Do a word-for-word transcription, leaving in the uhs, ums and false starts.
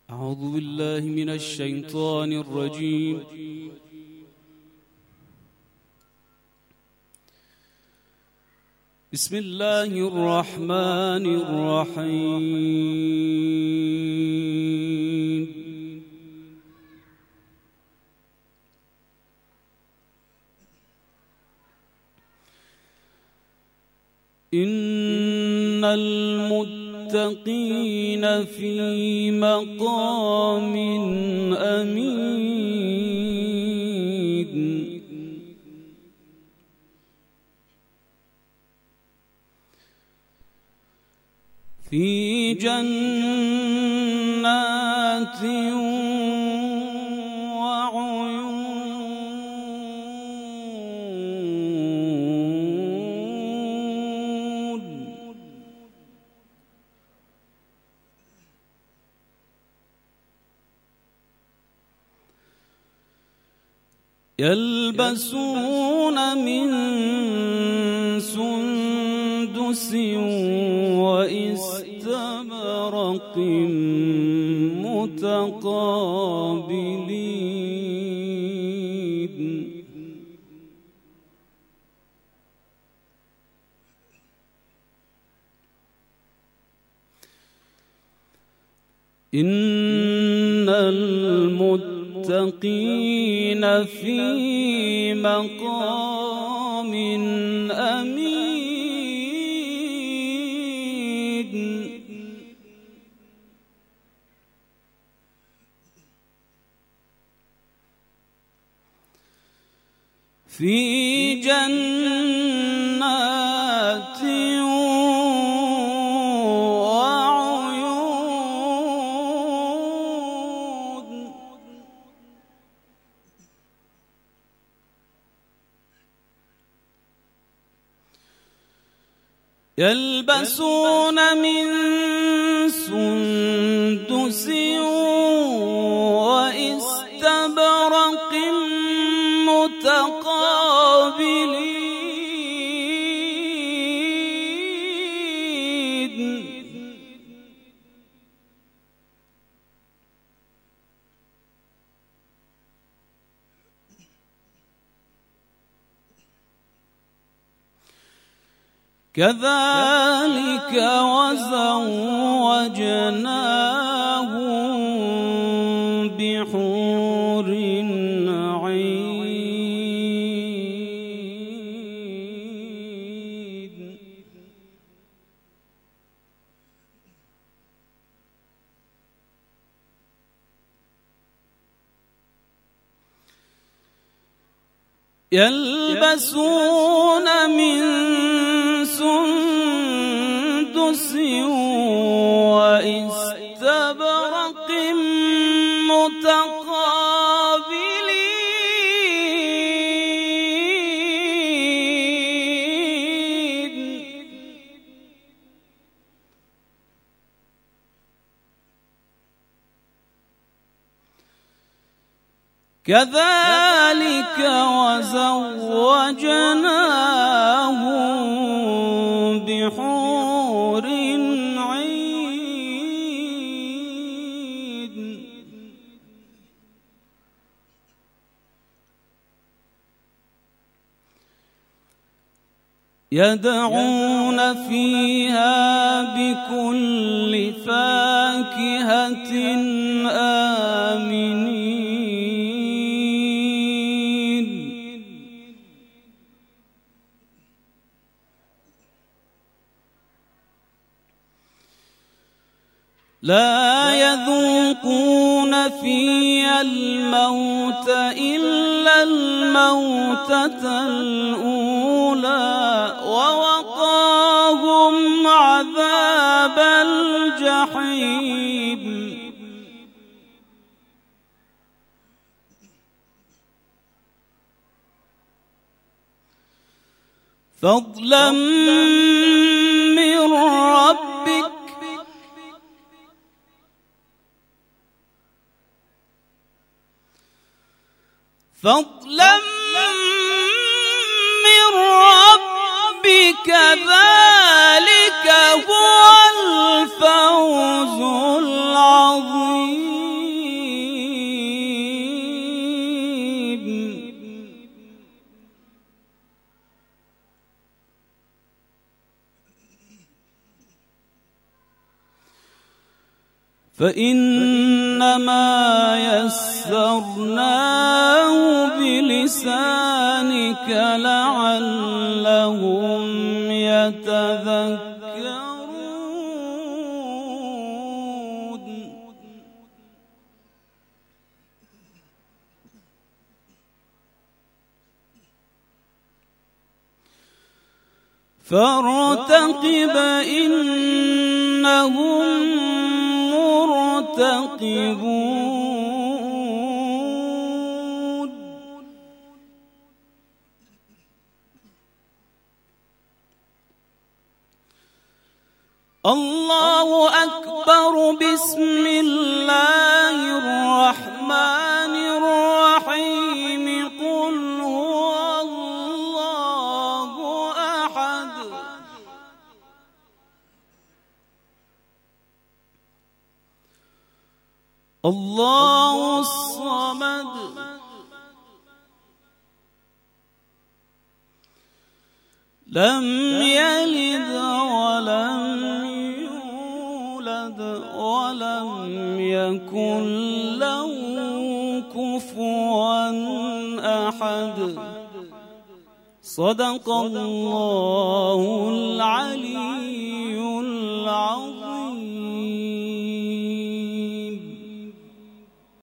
أعوذ بالله من الشيطان الرجيم. بسم الله الرحمن الرحيم. إن المتقين في مقام أمين. في جنات يلبسون من سندس واستبرق متقابلين. إن المتقين في مقام أمين. في جنات يلبسون من سندس واستبرق متقابلين. كذلك وزوجناهم بحور عين. يلبسون من سندس واستبرق متقابلين. كذلك وزوجناهم بحور عين. يدعون فيها بكل فاكهة آمنين. لا يذوقون فيها الموت إلا الموتة الأولى ووقاهم عذاب الجحيم. فضلا من ربك فضلا من ربك ذلك هو الفوز العظيم. فإنما يسرناه بلسانك لعلهم يتذكرون. فارتقب إنهم مرتقبون. الله أكبر. بسم الله الرحمن الرحيم. قل هو الله أحد الله الصمد لم يلد ولم يولد ولم يكن له كفوا أحد. صدق الله العلي